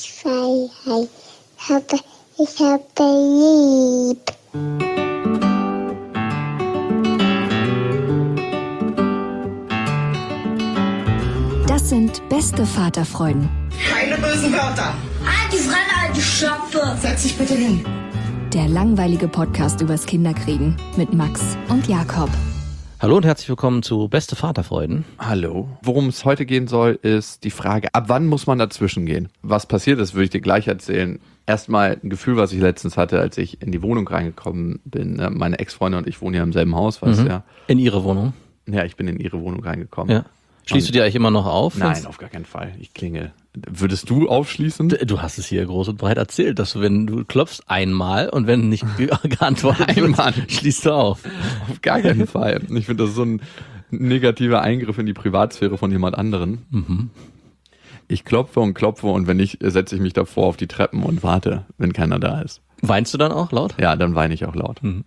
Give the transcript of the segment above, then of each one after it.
dich Freiheit. Ich habe lieb. Das sind beste Vaterfreuden. Keine bösen Wörter. Halt die Fremde, alte Schöpfe. Setz dich bitte hin. Der langweilige Podcast übers Kinderkriegen mit Max und Jakob. Hallo und herzlich willkommen zu Beste Vaterfreuden. Hallo. Worum es heute gehen soll, ist die Frage, ab wann muss man dazwischen gehen? Was passiert ist, würde ich dir gleich erzählen. Erstmal ein Gefühl, was ich letztens hatte, als ich in die Wohnung reingekommen bin. Meine Ex-Freundin und ich wohnen ja im selben Haus, weißt du ja. In ihre Wohnung? Ja, ich bin in ihre Wohnung reingekommen. Ja. Schließt du dir eigentlich immer noch auf? Nein, auf gar keinen Fall. Ich klingel. Würdest du aufschließen? Du hast es hier groß und breit erzählt, dass du, wenn du klopfst, einmal und wenn nicht geantwortet wird, schließt du auf. Auf gar keinen Fall. Ich finde, das ist so ein negativer Eingriff in die Privatsphäre von jemand anderen. Mhm. Ich klopfe und wenn nicht, setze ich mich davor auf die Treppen und warte, wenn keiner da ist. Weinst du dann auch laut? Ja, dann weine ich auch laut. Mhm.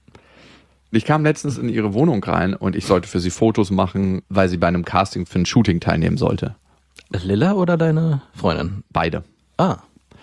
Ich kam letztens in ihre Wohnung rein und ich sollte für sie Fotos machen, weil sie bei einem Casting für ein Shooting teilnehmen sollte. Lilla oder deine Freundin? Beide. Ah.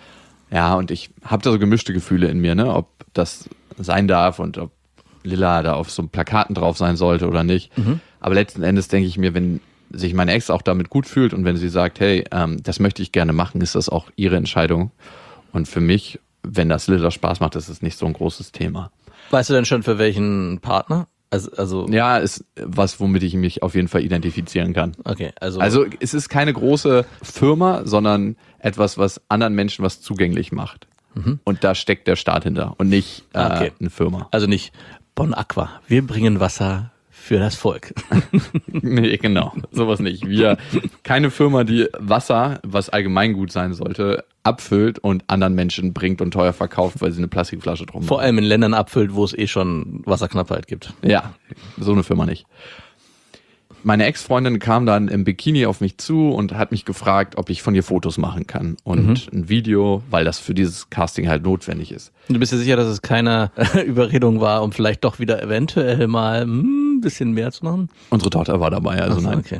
Ja, und ich habe da so gemischte Gefühle in mir, ne, ob das sein darf und ob Lilla da auf so Plakaten drauf sein sollte oder nicht. Mhm. Aber letzten Endes denke ich mir, wenn sich meine Ex auch damit gut fühlt und wenn sie sagt, hey, das möchte ich gerne machen, ist das auch ihre Entscheidung. Und für mich, wenn das Lilla Spaß macht, ist es nicht so ein großes Thema. Weißt du denn schon für welchen Partner? Also ja, ist was, womit ich mich auf jeden Fall identifizieren kann. Okay, also es ist keine große Firma, sondern etwas, was anderen Menschen was zugänglich macht. Mhm. Und da steckt der Staat hinter und nicht eine Firma. Also nicht Bon Aqua. Wir bringen Wasser für das Volk. Nee, genau. Sowas nicht. Keine Firma, die Wasser, was Allgemeingut sein sollte, abfüllt und anderen Menschen bringt und teuer verkauft, weil sie eine Plastikflasche drum machen. Vor allem in Ländern abfüllt, wo es schon Wasserknappheit gibt. Ja, so eine Firma nicht. Meine Ex-Freundin kam dann im Bikini auf mich zu und hat mich gefragt, ob ich von ihr Fotos machen kann und ein Video, weil das für dieses Casting halt notwendig ist. Du bist dir sicher, dass es keine Überredung war, um vielleicht doch wieder eventuell mal ein bisschen mehr zu machen? Unsere Tochter war dabei, also nein. Okay.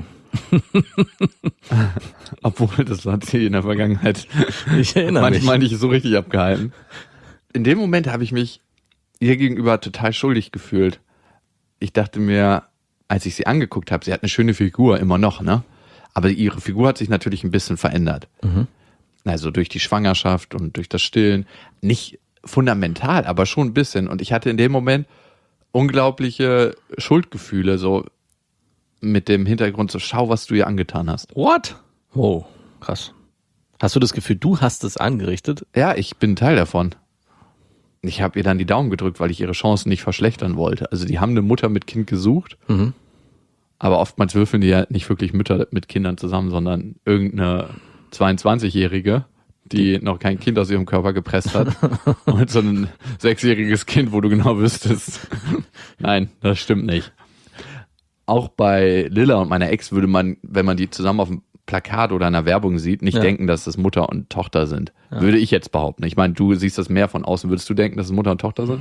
Obwohl, das hat sie in der Vergangenheit ich erinnere mich. manchmal nicht so richtig abgehalten. In dem Moment habe ich mich ihr gegenüber total schuldig gefühlt. Ich dachte mir, als ich sie angeguckt habe, sie hat eine schöne Figur, immer noch, ne? Aber ihre Figur hat sich natürlich ein bisschen verändert. Mhm. Also durch die Schwangerschaft und durch das Stillen. Nicht fundamental, aber schon ein bisschen. Und ich hatte in dem Moment unglaubliche Schuldgefühle, so mit dem Hintergrund, so schau, was du ihr angetan hast. What? Oh, krass. Hast du das Gefühl, du hast es angerichtet? Ja, ich bin Teil davon. Ich habe ihr dann die Daumen gedrückt, weil ich ihre Chancen nicht verschlechtern wollte. Also die haben eine Mutter mit Kind gesucht, aber oftmals würfeln die ja nicht wirklich Mütter mit Kindern zusammen, sondern irgendeine 22-Jährige, die noch kein Kind aus ihrem Körper gepresst hat und so ein 6-jähriges Kind, wo du genau wüsstest. Nein, das stimmt nicht. Auch bei Lilla und meiner Ex würde man, wenn man die zusammen auf dem Plakat oder einer Werbung sieht, nicht denken, dass das Mutter und Tochter sind. Ja. Würde ich jetzt behaupten. Ich meine, du siehst das mehr von außen. Würdest du denken, dass es Mutter und Tochter sind?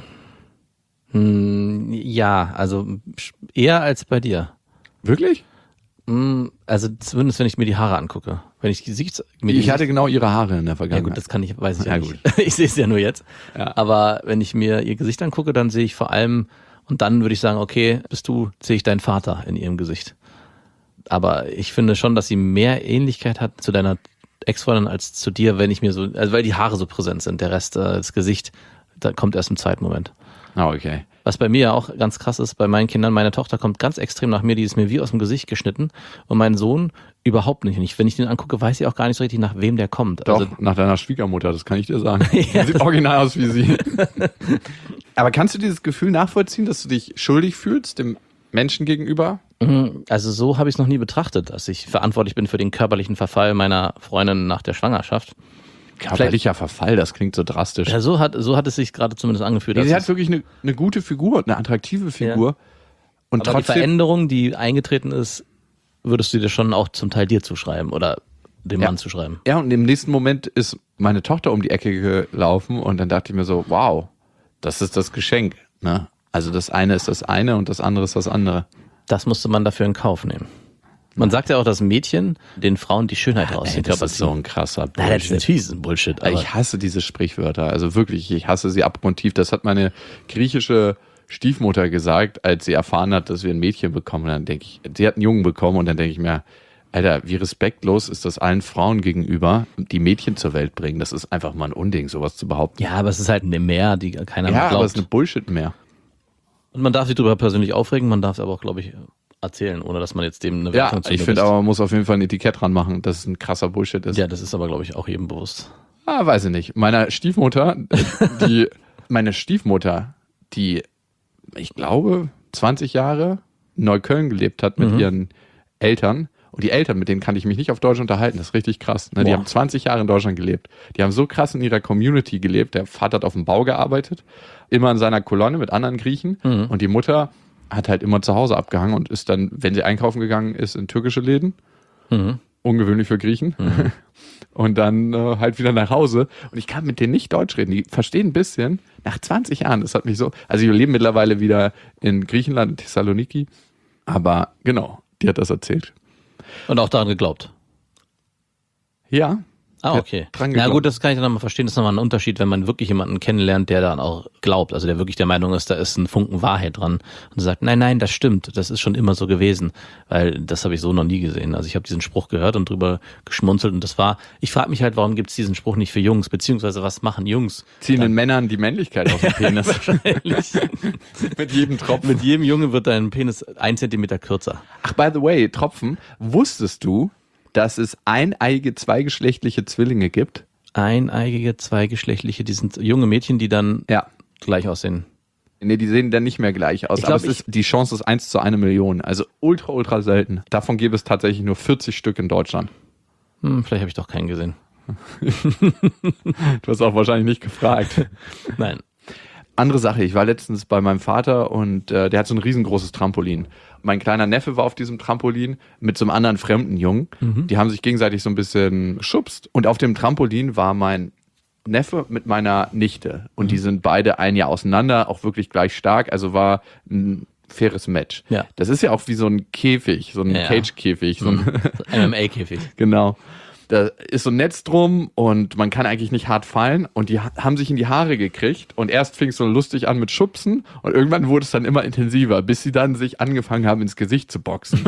Ja, also eher als bei dir. Wirklich? Also zumindest, wenn ich mir die Haare angucke. Wenn ich ich hatte genau ihre Haare in der Vergangenheit. Ja gut, weiß ich ja nicht. Ich sehe es ja nur jetzt. Ja. Aber wenn ich mir ihr Gesicht angucke, dann sehe ich vor allem, und dann würde ich sagen, okay, sehe ich deinen Vater in ihrem Gesicht. Aber ich finde schon, dass sie mehr Ähnlichkeit hat zu deiner Ex-Freundin als zu dir, wenn ich mir so, also weil die Haare so präsent sind. Der Rest, das Gesicht, da kommt erst im zweiten Moment. Ah, okay. Was bei mir ja auch ganz krass ist, bei meinen Kindern, meine Tochter kommt ganz extrem nach mir, die ist mir wie aus dem Gesicht geschnitten und mein Sohn überhaupt nicht. Und wenn ich den angucke, weiß ich auch gar nicht so richtig, nach wem der kommt. Doch, also, nach deiner Schwiegermutter, das kann ich dir sagen. Ja. Sieht original aus wie sie. Aber kannst du dieses Gefühl nachvollziehen, dass du dich schuldig fühlst dem Menschen gegenüber? Also so habe ich es noch nie betrachtet, dass ich verantwortlich bin für den körperlichen Verfall meiner Freundin nach der Schwangerschaft. Körperlicher Verfall, das klingt so drastisch. Ja, so hat es sich gerade zumindest angefühlt. Sie hat wirklich eine gute Figur, eine attraktive Figur. Ja. Und aber trotzdem, die Veränderung, die eingetreten ist, würdest du dir schon auch zum Teil dir zuschreiben oder dem Mann zuschreiben. Ja, und im nächsten Moment ist meine Tochter um die Ecke gelaufen und dann dachte ich mir so, wow, das ist das Geschenk. Ne? Also das eine ist das eine und das andere ist das andere. Das musste man dafür in Kauf nehmen. Man sagt ja auch, dass Mädchen den Frauen die Schönheit aus dem Körper Das ist so ein krasser Bullshit. Bullshit. Natürlich ist es ein Bullshit. Aber Ich hasse diese Sprichwörter, also wirklich, ich hasse sie abgrundtief. Das hat meine griechische Stiefmutter gesagt, als sie erfahren hat, dass wir ein Mädchen bekommen. Und dann denke ich, sie hat einen Jungen bekommen und dann denke ich mir, Alter, wie respektlos ist das allen Frauen gegenüber, die Mädchen zur Welt bringen. Das ist einfach mal ein Unding, sowas zu behaupten. ja, aber es ist halt eine Mehr, die keiner mehr Ja, aber es glaubt. ist eine Bullshit mehr. Und man darf sich darüber persönlich aufregen, man darf es aber auch, glaube ich, erzählen, ohne dass man jetzt dem eine Ja, Wertung ich finde aber, man muss auf jeden Fall ein Etikett dran machen, dass es ein krasser Bullshit ist. Ja, das ist aber, glaube ich, auch jedem bewusst. Weiß ich nicht. Meine Stiefmutter, die, ich glaube, 20 Jahre in Neukölln gelebt hat mit ihren Eltern. Und die Eltern, mit denen kann ich mich nicht auf Deutsch unterhalten. Das ist richtig krass. Ne? Die haben 20 Jahre in Deutschland gelebt. Die haben so krass in ihrer Community gelebt. Der Vater hat auf dem Bau gearbeitet, immer in seiner Kolonne mit anderen Griechen. Und die Mutter hat halt immer zu Hause abgehangen und ist dann, wenn sie einkaufen gegangen ist, in türkische Läden. Ungewöhnlich für Griechen. Und dann halt wieder nach Hause. Und ich kann mit denen nicht Deutsch reden. Die verstehen ein bisschen. Nach 20 Jahren, das hat mich so... Also wir leben mittlerweile wieder in Griechenland, in Thessaloniki. Aber genau, die hat das erzählt. Und auch daran geglaubt. Ja. Ah, okay. Na gut, das kann ich dann nochmal verstehen. Das ist nochmal ein Unterschied, wenn man wirklich jemanden kennenlernt, der dann auch glaubt, also der wirklich der Meinung ist, da ist ein Funken Wahrheit dran und sagt, nein, das stimmt, das ist schon immer so gewesen, weil das habe ich so noch nie gesehen. Also ich habe diesen Spruch gehört und drüber geschmunzelt und das war, ich frage mich halt, warum gibt es diesen Spruch nicht für Jungs, beziehungsweise was machen Jungs? Ziehen den Männern die Männlichkeit aus dem Penis. Wahrscheinlich. Mit jedem Tropfen. Mit jedem Junge wird dein Penis 1 Zentimeter kürzer. Ach, by the way, Tropfen, wusstest du, dass es eineige zweigeschlechtliche Zwillinge gibt? Eineigige, zweigeschlechtliche, die sind junge Mädchen, die dann gleich aussehen. Nee, die sehen dann nicht mehr gleich aus. Aber die Chance ist 1 zu 1 Million. Also ultra selten. Davon gäbe es tatsächlich nur 40 Stück in Deutschland. Vielleicht habe ich doch keinen gesehen. Du hast auch wahrscheinlich nicht gefragt. Nein. Andere Sache, ich war letztens bei meinem Vater und der hat so ein riesengroßes Trampolin. Mein kleiner Neffe war auf diesem Trampolin mit so einem anderen fremden Jungen. Die haben sich gegenseitig so ein bisschen geschubst. Und auf dem Trampolin war mein Neffe mit meiner Nichte. Und die sind beide ein Jahr auseinander, auch wirklich gleich stark. Also war ein faires Match. Ja. Das ist ja auch wie so ein Käfig, so ein Cage-Käfig. So ein MMA-Käfig. Genau. Da ist so ein Netz drum und man kann eigentlich nicht hart fallen und die haben sich in die Haare gekriegt und erst fing es so lustig an mit Schubsen und irgendwann wurde es dann immer intensiver, bis sie dann sich angefangen haben, ins Gesicht zu boxen.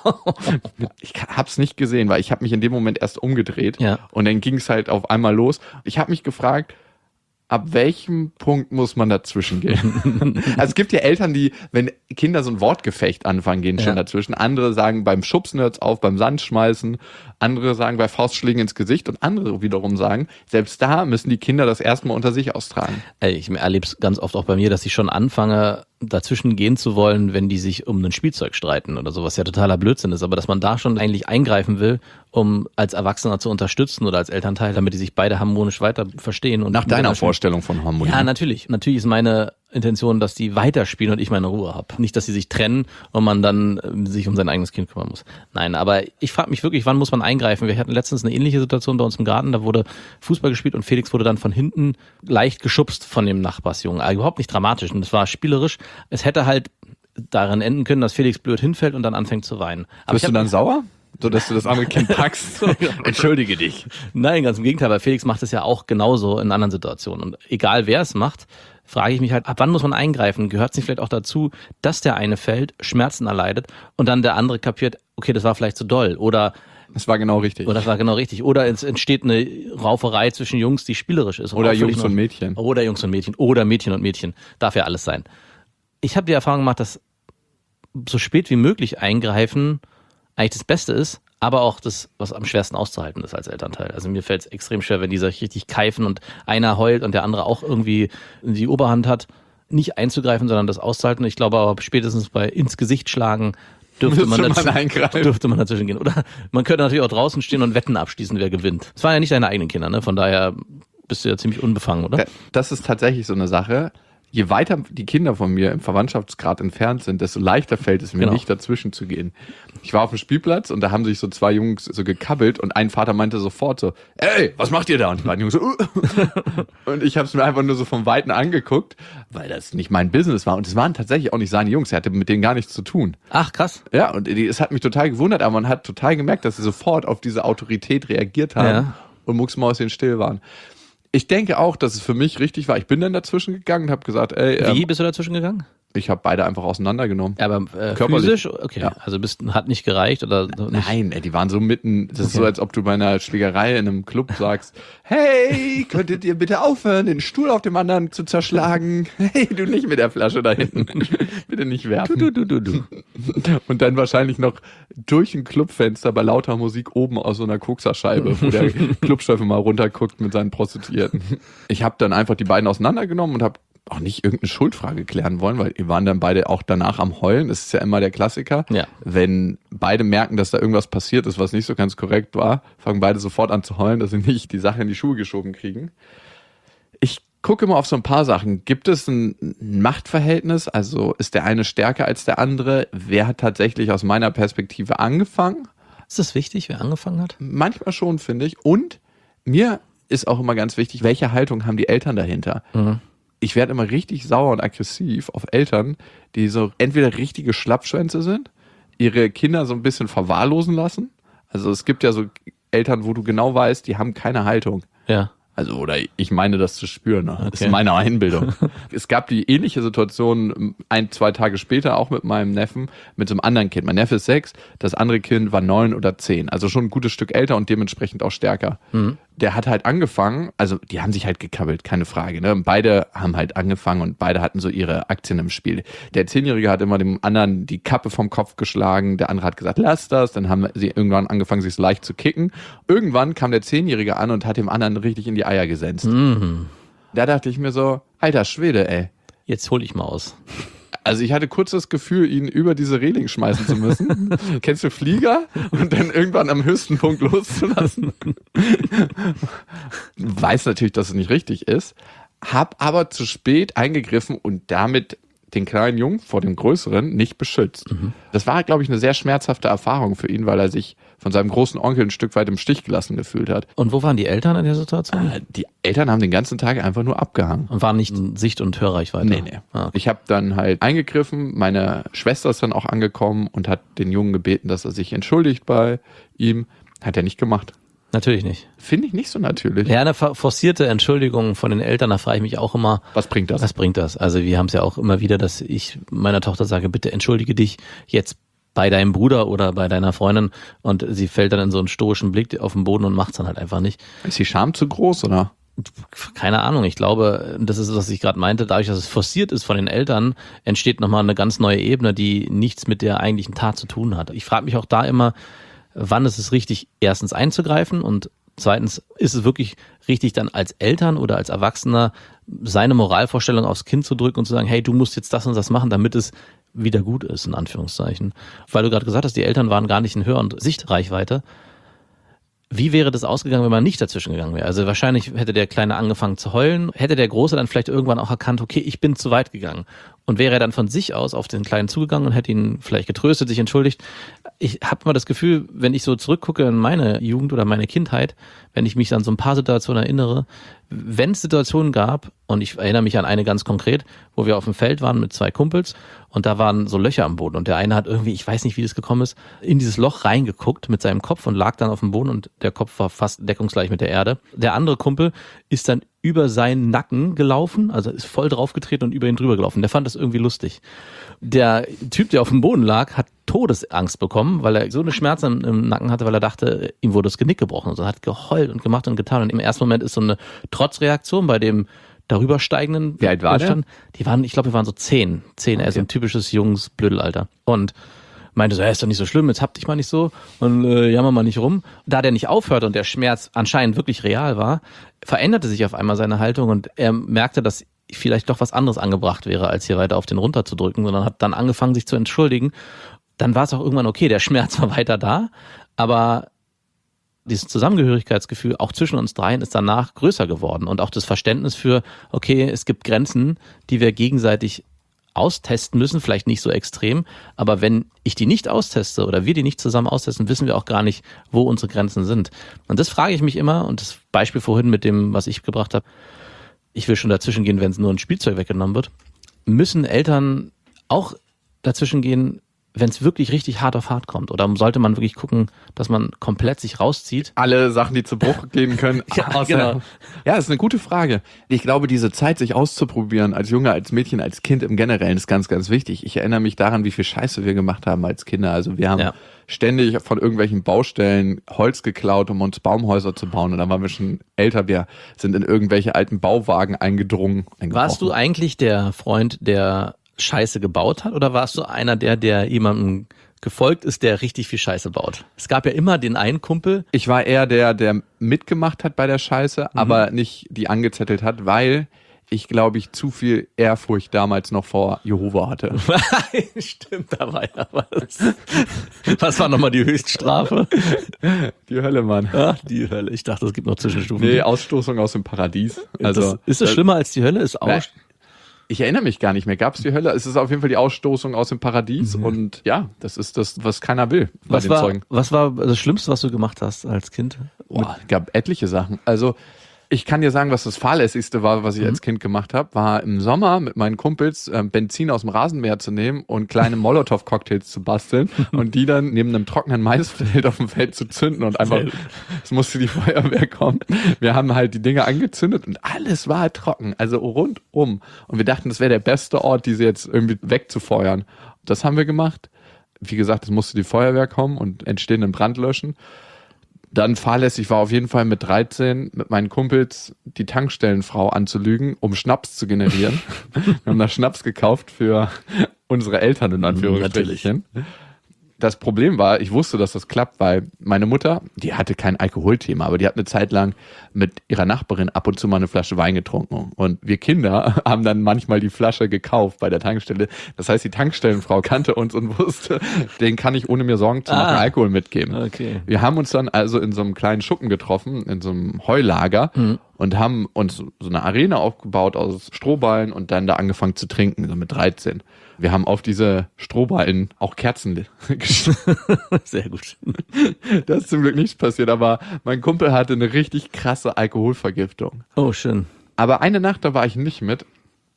Ich hab's nicht gesehen, weil ich habe mich in dem Moment erst umgedreht und dann ging es halt auf einmal los. Ich habe mich gefragt, ab welchem Punkt muss man dazwischen gehen? Also es gibt ja Eltern, die, wenn Kinder so ein Wortgefecht anfangen, gehen schon dazwischen. Andere sagen, beim Schubsen hört's auf, beim Sand schmeißen. Andere sagen, bei Faustschlägen ins Gesicht. Und andere wiederum sagen, selbst da müssen die Kinder das erstmal unter sich austragen. Ich erlebe es ganz oft auch bei mir, dass ich schon anfange, dazwischen gehen zu wollen, wenn die sich um ein Spielzeug streiten oder so, was ja totaler Blödsinn ist, aber dass man da schon eigentlich eingreifen will, um als Erwachsener zu unterstützen oder als Elternteil, damit die sich beide harmonisch weiter verstehen. Und nach deiner Vorstellung von Harmonie. Ja, natürlich. Natürlich ist meine Intention, dass die weiterspielen und ich meine Ruhe habe. Nicht, dass sie sich trennen und man dann sich um sein eigenes Kind kümmern muss. Nein, aber ich frage mich wirklich, wann muss man eingreifen? Wir hatten letztens eine ähnliche Situation bei uns im Garten, da wurde Fußball gespielt und Felix wurde dann von hinten leicht geschubst von dem Nachbarsjungen. Aber überhaupt nicht dramatisch und es war spielerisch. Es hätte halt daran enden können, dass Felix blöd hinfällt und dann anfängt zu weinen. Aber bist du dann sauer? So, dass du das andere Kind packst? Entschuldige dich. Nein, ganz im Gegenteil, weil Felix macht es ja auch genauso in anderen Situationen. Und egal wer es macht, frage ich mich halt, ab wann muss man eingreifen? Gehört es nicht vielleicht auch dazu, dass der eine fällt, Schmerzen erleidet und dann der andere kapiert, okay, das war vielleicht zu doll oder das war genau richtig. Oder das war genau richtig. Oder es entsteht eine Rauferei zwischen Jungs, die spielerisch ist. Oder Jungs und Mädchen. Oder Jungs und Mädchen. Oder Mädchen und Mädchen. Darf ja alles sein. Ich habe die Erfahrung gemacht, dass so spät wie möglich eingreifen eigentlich das Beste ist, aber auch das, was am schwersten auszuhalten ist als Elternteil. Also mir fällt es extrem schwer, wenn die sich richtig keifen und einer heult und der andere auch irgendwie die Oberhand nicht einzugreifen, sondern das auszuhalten. Ich glaube aber spätestens bei ins Gesicht schlagen dürfte man dazwischen gehen. Oder man könnte natürlich auch draußen stehen und Wetten abschließen, wer gewinnt. Das waren ja nicht deine eigenen Kinder, ne? Von daher bist du ja ziemlich unbefangen, oder? Das ist tatsächlich so eine Sache. je weiter die Kinder von mir im Verwandtschaftsgrad entfernt sind, desto leichter fällt es mir nicht dazwischen zu gehen. Ich war auf dem Spielplatz und da haben sich so 2 Jungs so gekabbelt und ein Vater meinte sofort so, ey, was macht ihr da? Und die beiden Jungs so, Und ich habe es mir einfach nur so vom Weiten angeguckt, weil das nicht mein Business war. Und es waren tatsächlich auch nicht seine Jungs, er hatte mit denen gar nichts zu tun. Ach, krass. Ja, und es hat mich total gewundert, aber man hat total gemerkt, dass sie sofort auf diese Autorität reagiert haben und mucksmäuschen still waren. Ich denke auch, dass es für mich richtig war. Ich bin dann dazwischen gegangen und habe gesagt, ey... Wie bist du dazwischen gegangen? Ich habe beide einfach auseinandergenommen. Aber physisch? Okay, ja. Also hat nicht gereicht? Oder nicht? Nein, die waren so mitten, das ist so, als ob du bei einer Schlägerei in einem Club sagst, hey, könntet ihr bitte aufhören, den Stuhl auf dem anderen zu zerschlagen? Hey, du nicht mit der Flasche da hinten. Bitte nicht werfen. Du. Und dann wahrscheinlich noch durch ein Clubfenster bei lauter Musik oben aus so einer Kokserscheibe, wo der Clubchef mal runterguckt mit seinen Prostituierten. Ich habe dann einfach die beiden auseinandergenommen und habe auch nicht irgendeine Schuldfrage klären wollen, weil die waren dann beide auch danach am Heulen. Das ist ja immer der Klassiker. Ja. Wenn beide merken, dass da irgendwas passiert ist, was nicht so ganz korrekt war, fangen beide sofort an zu heulen, dass sie nicht die Sache in die Schuhe geschoben kriegen. Ich gucke immer auf so ein paar Sachen. Gibt es ein Machtverhältnis? Also ist der eine stärker als der andere? Wer hat tatsächlich aus meiner Perspektive angefangen? Ist das wichtig, wer angefangen hat? Manchmal schon, finde ich. Und mir ist auch immer ganz wichtig, welche Haltung haben die Eltern dahinter? Mhm. Ich werde immer richtig sauer und aggressiv auf Eltern, die so entweder richtige Schlappschwänze sind, ihre Kinder so ein bisschen verwahrlosen lassen. Also es gibt ja so Eltern, wo du genau weißt, die haben keine Haltung. Ja. Also, oder ich meine das zu spüren. Ne? Okay. Das ist meine Einbildung. Es gab die ähnliche Situation 1-2 Tage später auch mit meinem Neffen, mit so einem anderen Kind. Mein Neffe ist 6, das andere Kind war 9 oder 10. Also schon ein gutes Stück älter und dementsprechend auch stärker. Mhm. Der hat halt angefangen, also die haben sich halt gekabbelt, keine Frage. Ne? Beide haben halt angefangen und beide hatten so ihre Aktien im Spiel. Der 10-Jährige hat immer dem anderen die Kappe vom Kopf geschlagen, der andere hat gesagt, lass das. Dann haben sie irgendwann angefangen, sich so leicht zu kicken. Irgendwann kam der 10-Jährige an und hat dem anderen richtig in die Eier gesenzt. Mhm. Da dachte ich mir so, alter Schwede, ey. Jetzt hol ich mal aus. Also ich hatte kurz das Gefühl, ihn über diese Reling schmeißen zu müssen. Kennst du Flieger? Und dann irgendwann am höchsten Punkt loszulassen. Weiß natürlich, dass es nicht richtig ist. Hab aber zu spät eingegriffen und damit den kleinen Jungen vor dem Größeren nicht beschützt. Mhm. Das war, glaube ich, eine sehr schmerzhafte Erfahrung für ihn, weil er sich von seinem großen Onkel ein Stück weit im Stich gelassen gefühlt hat. Und wo waren die Eltern in der Situation? Die Eltern haben den ganzen Tag einfach nur abgehangen. Und waren nicht in Sicht- und Hörreichweite? Nee. Ah, okay. Ich habe dann halt eingegriffen, meine Schwester ist dann auch angekommen und hat den Jungen gebeten, dass er sich entschuldigt bei ihm. Hat er nicht gemacht. Natürlich nicht. Finde ich nicht so natürlich. Ja, eine forcierte Entschuldigung von den Eltern, da frage ich mich auch immer. Was bringt das? Was bringt das? Also wir haben es ja auch immer wieder, dass ich meiner Tochter sage, bitte entschuldige dich jetzt bei deinem Bruder oder bei deiner Freundin und sie fällt dann in so einen stoischen Blick auf den Boden und macht es dann halt einfach nicht. Ist die Scham zu groß, oder? Keine Ahnung, ich glaube, das ist, was ich gerade meinte, dadurch, dass es forciert ist von den Eltern, entsteht nochmal eine ganz neue Ebene, die nichts mit der eigentlichen Tat zu tun hat. Ich frage mich auch da immer, wann ist es richtig, erstens einzugreifen und zweitens, ist es wirklich richtig, dann als Eltern oder als Erwachsener seine Moralvorstellung aufs Kind zu drücken und zu sagen, hey, du musst jetzt das und das machen, damit es wieder gut ist, in Anführungszeichen. Weil du gerade gesagt hast, die Eltern waren gar nicht in Hör- und Sichtreichweite. Wie wäre das ausgegangen, wenn man nicht dazwischen gegangen wäre? Also wahrscheinlich hätte der Kleine angefangen zu heulen, hätte der Große dann vielleicht irgendwann auch erkannt, okay, ich bin zu weit gegangen. Und wäre er dann von sich aus auf den Kleinen zugegangen und hätte ihn vielleicht getröstet, sich entschuldigt. Ich habe immer das Gefühl, wenn ich so zurückgucke in meine Jugend oder meine Kindheit, wenn ich mich an so ein paar Situationen erinnere, wenn es Situationen gab, und ich erinnere mich an eine ganz konkret, wo wir auf dem Feld waren mit 2 Kumpels und da waren so Löcher am Boden und der eine hat irgendwie, ich weiß nicht, wie das gekommen ist, in dieses Loch reingeguckt mit seinem Kopf und lag dann auf dem Boden und der Kopf war fast deckungsgleich mit der Erde. Der andere Kumpel ist dann über seinen Nacken gelaufen, also ist voll draufgetreten und über ihn drüber gelaufen. Der fand das irgendwie lustig. Der Typ, der auf dem Boden lag, hat Todesangst bekommen, weil er so eine Schmerzen im Nacken hatte, weil er dachte, ihm wurde das Genick gebrochen. Und so hat geheult und gemacht und getan. Und im ersten Moment ist so eine Trotzreaktion bei dem darüber steigenden. Wie alt war der? Die waren, ich glaube, wir waren so 10. Okay. Er ist ein typisches Jungs-Blödelalter. Und meinte so, ist doch nicht so schlimm, jetzt hab dich mal nicht so und jammer mal nicht rum. Da der nicht aufhörte und der Schmerz anscheinend wirklich real war, veränderte sich auf einmal seine Haltung und er merkte, dass vielleicht doch was anderes angebracht wäre, als hier weiter auf den runter zu drücken, sondern hat dann angefangen, sich zu entschuldigen. Dann war es auch irgendwann okay, der Schmerz war weiter da, aber Dieses Zusammengehörigkeitsgefühl auch zwischen uns dreien ist danach größer geworden und auch das Verständnis für, okay, es gibt Grenzen, die wir gegenseitig austesten müssen, vielleicht nicht so extrem, aber wenn ich die nicht austeste oder wir die nicht zusammen austesten, wissen wir auch gar nicht, wo unsere Grenzen sind. Und das frage ich mich immer, und das Beispiel vorhin mit dem, was ich gebracht habe, ich will schon dazwischen gehen, wenn es nur ein Spielzeug weggenommen wird, müssen Eltern auch dazwischen gehen, wenn es wirklich richtig hart auf hart kommt? Oder sollte man wirklich gucken, dass man komplett sich rauszieht? Alle Sachen, die zu Bruch gehen können. Ja, genau. Ja, ist eine gute Frage. Ich glaube, diese Zeit, sich auszuprobieren, als Junge, als Mädchen, als Kind im Generellen, ist ganz, ganz wichtig. Ich erinnere mich daran, wie viel Scheiße wir gemacht haben als Kinder. Also wir haben ständig von irgendwelchen Baustellen Holz geklaut, um uns Baumhäuser zu bauen. Und dann waren wir schon älter. Wir sind in irgendwelche alten Bauwagen eingedrungen. Warst du eigentlich der Freund, der Scheiße gebaut hat, oder warst du einer der jemandem gefolgt ist, der richtig viel Scheiße baut? Es gab ja immer den einen Kumpel. Ich war eher der mitgemacht hat bei der Scheiße, aber nicht die angezettelt hat, weil ich, glaube ich, zu viel Ehrfurcht damals noch vor Jehova hatte. Stimmt, da war ja was. Was war nochmal die Höchststrafe? Die Hölle, Mann. Ach, die Hölle. Ich dachte, es gibt noch Zwischenstufen. Nee, Ausstoßung aus dem Paradies. Also, ist das schlimmer als die Hölle? Ist auch. Ich erinnere mich gar nicht mehr. Gab es die Hölle? Es ist auf jeden Fall die Ausstoßung aus dem Paradies. Und ja, das ist das, was keiner will bei den Zeugen. Was war das Schlimmste, was du gemacht hast als Kind? Gab etliche Sachen. Also ich kann dir sagen, was das Fahrlässigste war, was ich als Kind gemacht habe, war im Sommer mit meinen Kumpels Benzin aus dem Rasenmäher zu nehmen und kleine Molotow-Cocktails zu basteln und die dann neben einem trockenen Maisfeld auf dem Feld zu zünden und einfach, es musste die Feuerwehr kommen. Wir haben halt die Dinge angezündet und alles war halt trocken, also rundum. Und wir dachten, das wäre der beste Ort, diese jetzt irgendwie wegzufeuern. Das haben wir gemacht. Wie gesagt, es musste die Feuerwehr kommen und entstehenden Brand löschen. Dann fahrlässig war auf jeden Fall mit 13 mit meinen Kumpels die Tankstellenfrau anzulügen, um Schnaps zu generieren. Wir haben da Schnaps gekauft für unsere Eltern in Anführungsstrichen. Das Problem war, ich wusste, dass das klappt, weil meine Mutter, die hatte kein Alkoholthema, aber die hat eine Zeit lang mit ihrer Nachbarin ab und zu mal eine Flasche Wein getrunken. Und wir Kinder haben dann manchmal die Flasche gekauft bei der Tankstelle. Das heißt, die Tankstellenfrau kannte uns und wusste, den kann ich ohne mir Sorgen zu machen Alkohol mitgeben. Okay. Wir haben uns dann also in so einem kleinen Schuppen getroffen, in so einem Heulager und haben uns so eine Arena aufgebaut aus Strohballen und dann da angefangen zu trinken, so mit 13. Wir haben auf diese Strohballen auch Kerzen geschrieben. Sehr gut. Da ist zum Glück nichts passiert, aber mein Kumpel hatte eine richtig krasse Alkoholvergiftung. Oh, schön. Aber eine Nacht, da war ich nicht mit.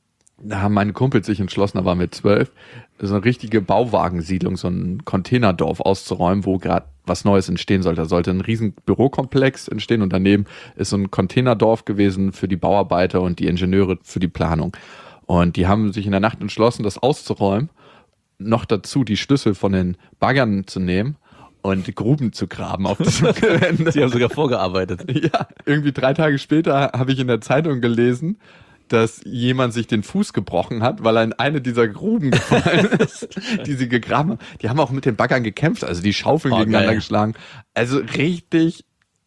Da haben meine Kumpels sich entschlossen, da waren wir 12, so eine richtige Bauwagensiedlung, so ein Containerdorf auszuräumen, wo gerade was Neues entstehen sollte. Da sollte ein riesen Bürokomplex entstehen und daneben ist so ein Containerdorf gewesen für die Bauarbeiter und die Ingenieure für die Planung. Und die haben sich in der Nacht entschlossen, das auszuräumen, noch dazu die Schlüssel von den Baggern zu nehmen und Gruben zu graben auf diesem Gelände. Sie haben sogar vorgearbeitet. Ja, irgendwie 3 Tage später habe ich in der Zeitung gelesen, dass jemand sich den Fuß gebrochen hat, weil er in eine dieser Gruben gefallen ist, die sie gegraben haben. Die haben auch mit den Baggern gekämpft, also die Schaufeln gegeneinander geschlagen. Also richtig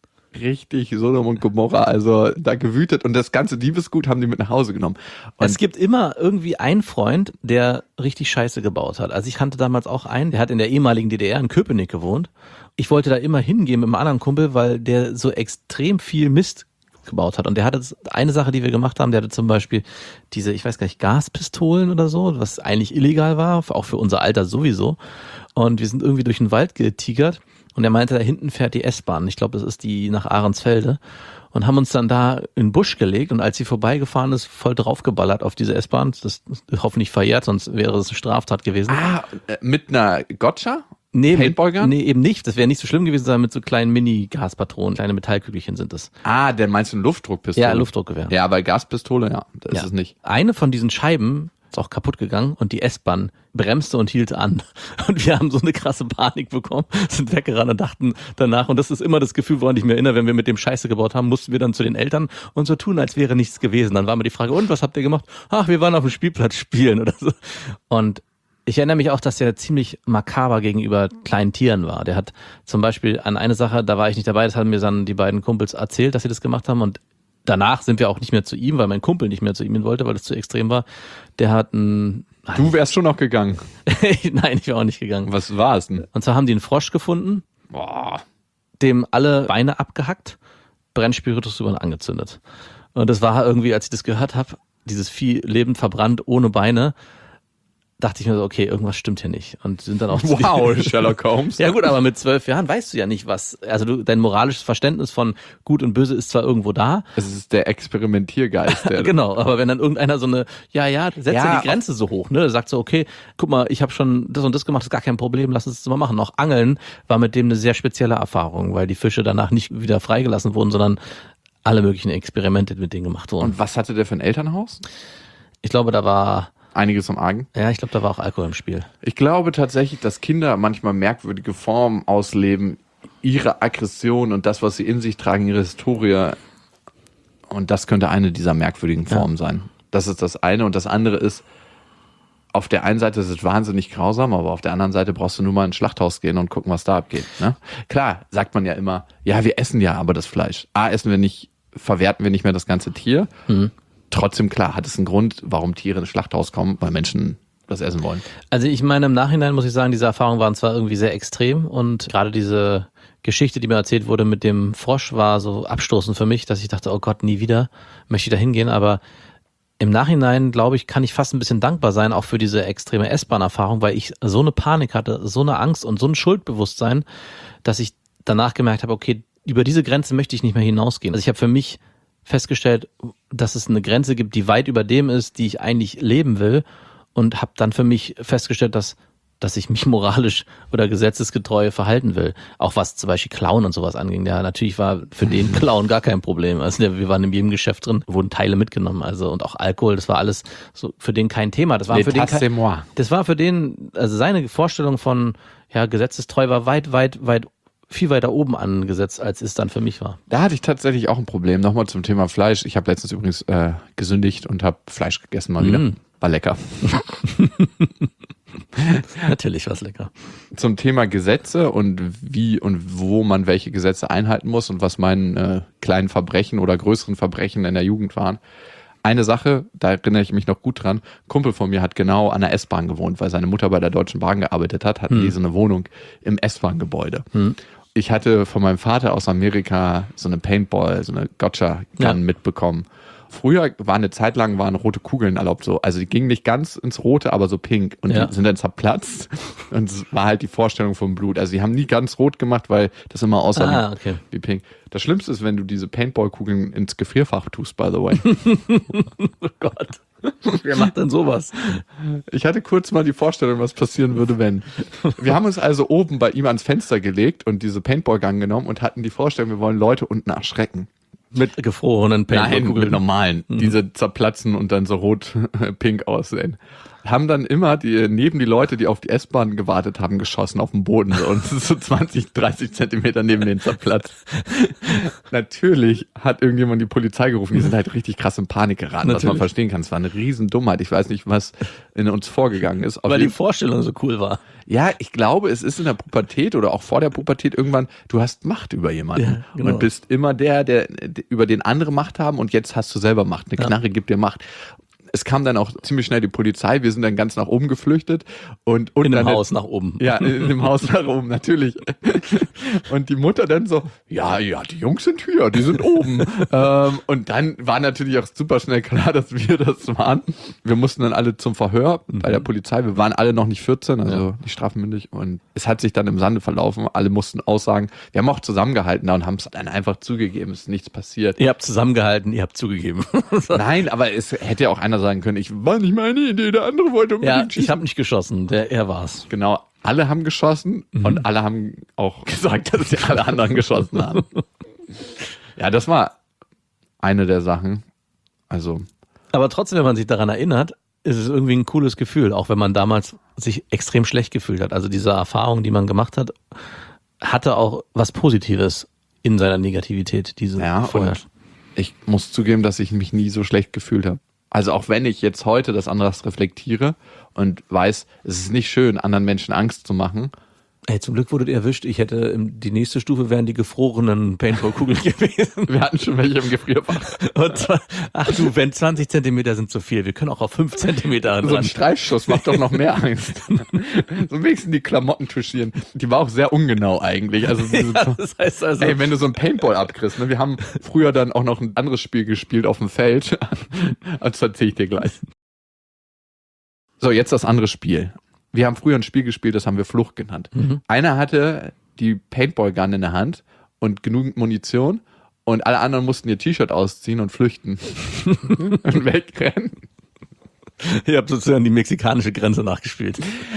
Sodom und Gomorra, also da gewütet und das ganze Diebesgut haben die mit nach Hause genommen. Und es gibt immer irgendwie einen Freund, der richtig Scheiße gebaut hat. Also ich kannte damals auch einen, der hat in der ehemaligen DDR in Köpenick gewohnt. Ich wollte da immer hingehen mit einem anderen Kumpel, weil der so extrem viel Mist gebaut hat. Und der hatte eine Sache, die wir gemacht haben, der hatte zum Beispiel diese, ich weiß gar nicht, Gaspistolen oder so, was eigentlich illegal war, auch für unser Alter sowieso. Und wir sind irgendwie durch den Wald getigert. Und er meinte, da hinten fährt die S-Bahn. Ich glaube, das ist die nach Ahrensfelde. Und haben uns dann da in den Busch gelegt. Und als sie vorbeigefahren ist, voll draufgeballert auf diese S-Bahn. Das ist hoffentlich verjährt, sonst wäre es eine Straftat gewesen. Mit einer Gotcha? Nee, Paintballgun? Nee, eben nicht. Das wäre nicht so schlimm gewesen, sondern mit so kleinen Mini-Gaspatronen. Kleine Metallkügelchen sind das. Dann meinst du eine Luftdruckpistole? Ja, Luftdruckgewehr. Ja, bei Gaspistole, ja, das ist es nicht. Eine von diesen Scheiben ist auch kaputt gegangen und die S-Bahn bremste und hielt an. Und wir haben so eine krasse Panik bekommen, sind weggerannt und dachten danach, und das ist immer das Gefühl, woran ich mich erinnere, wenn wir mit dem Scheiße gebaut haben, mussten wir dann zu den Eltern und so tun, als wäre nichts gewesen. Dann war mir die Frage, und was habt ihr gemacht? Ach, wir waren auf dem Spielplatz spielen oder so. Und ich erinnere mich auch, dass der ziemlich makaber gegenüber kleinen Tieren war. Der hat zum Beispiel an eine Sache, da war ich nicht dabei, das haben mir dann die beiden Kumpels erzählt, dass sie das gemacht haben, und danach sind wir auch nicht mehr zu ihm, weil mein Kumpel nicht mehr zu ihm hin wollte, weil es zu extrem war. Der hat einen... Du wärst schon noch gegangen. Nein, ich wäre auch nicht gegangen. Was war es denn? Und zwar haben die einen Frosch gefunden. Boah. dem alle Beine abgehackt, Brennspiritus über ihn angezündet. Und das war irgendwie, als ich das gehört habe, dieses Vieh lebend verbrannt, ohne Beine, dachte ich mir so, okay, irgendwas stimmt hier nicht. Und sind dann auch Wow, Sherlock Holmes. Ja gut, aber mit 12 Jahren weißt du ja nicht, was, also dein moralisches Verständnis von Gut und Böse ist zwar irgendwo da. Es ist der Experimentiergeist. Der Genau, aber wenn dann irgendeiner so eine, setzt die Grenze so hoch, ne, sagt so, okay, guck mal, ich habe schon das und das gemacht, ist gar kein Problem, lass uns das mal machen. Auch Angeln war mit dem eine sehr spezielle Erfahrung, weil die Fische danach nicht wieder freigelassen wurden, sondern alle möglichen Experimente mit denen gemacht wurden. Und was hatte der für ein Elternhaus? Ich glaube, da war einiges im Argen. Ja, ich glaube, da war auch Alkohol im Spiel. Ich glaube tatsächlich, dass Kinder manchmal merkwürdige Formen ausleben, ihre Aggression und das, was sie in sich tragen, ihre Historie. Und das könnte eine dieser merkwürdigen Formen sein. Das ist das eine. Und das andere ist, auf der einen Seite ist es wahnsinnig grausam, aber auf der anderen Seite brauchst du nur mal ins Schlachthaus gehen und gucken, was da abgeht. Ne? Klar, sagt man ja immer, ja, wir essen ja aber das Fleisch. Essen wir nicht, verwerten wir nicht mehr das ganze Tier. Trotzdem, klar, hat es einen Grund, warum Tiere ins Schlachthaus kommen, weil Menschen das essen wollen. Also ich meine, im Nachhinein muss ich sagen, diese Erfahrungen waren zwar irgendwie sehr extrem und gerade diese Geschichte, die mir erzählt wurde mit dem Frosch, war so abstoßend für mich, dass ich dachte, oh Gott, nie wieder möchte ich da hingehen. Aber im Nachhinein, glaube ich, kann ich fast ein bisschen dankbar sein, auch für diese extreme S-Bahn-Erfahrung, weil ich so eine Panik hatte, so eine Angst und so ein Schuldbewusstsein, dass ich danach gemerkt habe, okay, über diese Grenze möchte ich nicht mehr hinausgehen. Also ich habe für mich festgestellt, dass es eine Grenze gibt, die weit über dem ist, die ich eigentlich leben will, und habe dann für mich festgestellt, dass ich mich moralisch oder gesetzesgetreu verhalten will. Auch was zum Beispiel Klauen und sowas anging. Ja, natürlich war für den Klauen gar kein Problem. Also wir waren in jedem Geschäft drin, wurden Teile mitgenommen. Also und auch Alkohol, das war alles so für den kein Thema. Das war für den also seine Vorstellung von gesetzestreu war weit viel weiter oben angesetzt, als es dann für mich war. Da hatte ich tatsächlich auch ein Problem. Nochmal zum Thema Fleisch. Ich habe letztens übrigens gesündigt und habe Fleisch gegessen mal wieder. War lecker. Natürlich war es lecker. Zum Thema Gesetze und wie und wo man welche Gesetze einhalten muss und was meine kleinen Verbrechen oder größeren Verbrechen in der Jugend waren. Eine Sache, da erinnere ich mich noch gut dran, ein Kumpel von mir hat genau an der S-Bahn gewohnt, weil seine Mutter bei der Deutschen Bahn gearbeitet hat, hatten die so eine Wohnung im S-Bahn-Gebäude. Ich hatte von meinem Vater aus Amerika so eine Paintball, so eine Gotcha-Gun mitbekommen. Früher war eine Zeit lang rote Kugeln erlaubt, so. Also die gingen nicht ganz ins Rote, aber so pink. Und die sind dann zerplatzt. Und es war halt die Vorstellung vom Blut. Also die haben nie ganz rot gemacht, weil das immer aussah wie pink. Das Schlimmste ist, wenn du diese Paintball-Kugeln ins Gefrierfach tust, by the way. Oh Gott. Wer macht denn sowas? Ich hatte kurz mal die Vorstellung, was passieren würde, wenn. Wir haben uns also oben bei ihm ans Fenster gelegt und diese Paintball-Gun genommen und hatten die Vorstellung, wir wollen Leute unten erschrecken. Mit gefrorenen Paintball-Kugeln? Nein, mit normalen. Diese zerplatzen und dann so rot-pink aussehen. Haben dann immer neben die Leute, die auf die S-Bahn gewartet haben, geschossen auf den Boden. Und so 20, 30 Zentimeter neben den zerplatzt. Natürlich hat irgendjemand die Polizei gerufen. Die sind halt richtig krass in Panik geraten, was man verstehen kann. Es war eine Riesendummheit. Ich weiß nicht, was in uns vorgegangen ist. Weil die Vorstellung so cool war. Ja, ich glaube, es ist in der Pubertät oder auch vor der Pubertät irgendwann, du hast Macht über jemanden. Ja, genau. Und bist immer der über den andere Macht haben, und jetzt hast du selber Macht. Eine Knarre gibt dir Macht. Es kam dann auch ziemlich schnell die Polizei, wir sind dann ganz nach oben geflüchtet. Und in dem Haus nach oben. Ja, in dem Haus nach oben, natürlich. Und die Mutter dann so, ja, die Jungs sind hier, die sind oben. Und dann war natürlich auch super schnell klar, dass wir das waren. Wir mussten dann alle zum Verhör bei der Polizei. Wir waren alle noch nicht 14, also nicht strafmündig. Und es hat sich dann im Sande verlaufen. Alle mussten aussagen. Wir haben auch zusammengehalten da und haben es dann einfach zugegeben, es ist nichts passiert. Ihr habt zusammengehalten, ihr habt zugegeben. Nein, aber es hätte ja auch einer sagen können, ich war nicht meine Idee, der andere wollte unbedingt schießen. Ich habe nicht geschossen, er war's. Genau, alle haben geschossen und alle haben auch gesagt, dass sie alle anderen geschossen haben. Ja, das war eine der Sachen. Also. Aber trotzdem, wenn man sich daran erinnert, ist es irgendwie ein cooles Gefühl, auch wenn man damals sich extrem schlecht gefühlt hat. Also diese Erfahrung, die man gemacht hat, hatte auch was Positives in seiner Negativität, diese vorher. Ich muss zugeben, dass ich mich nie so schlecht gefühlt habe. Also auch wenn ich jetzt heute das anders reflektiere und weiß, es ist nicht schön, anderen Menschen Angst zu machen, Ey, zum Glück wurdet ihr erwischt. Ich hätte, die nächste Stufe wären die gefrorenen Paintball-Kugeln gewesen. Wir hatten schon welche im Gefrierfach. Und zwar, wenn 20 Zentimeter sind zu viel, wir können auch auf 5 Zentimeter So ein ran. Streifschuss macht doch noch mehr Angst. So wenigstens die Klamotten touchieren. Die war auch sehr ungenau eigentlich. Also, Das heißt also, ey, wenn du so ein Paintball abkriegst, ne? Wir haben früher dann auch noch ein anderes Spiel gespielt auf dem Feld. Das erzähl ich dir gleich. So, jetzt das andere Spiel. Wir haben früher ein Spiel gespielt, das haben wir Flucht genannt. Einer hatte die Paintball-Gun in der Hand und genügend Munition und alle anderen mussten ihr T-Shirt ausziehen und flüchten. Und wegrennen. ihr habt sozusagen die mexikanische Grenze nachgespielt.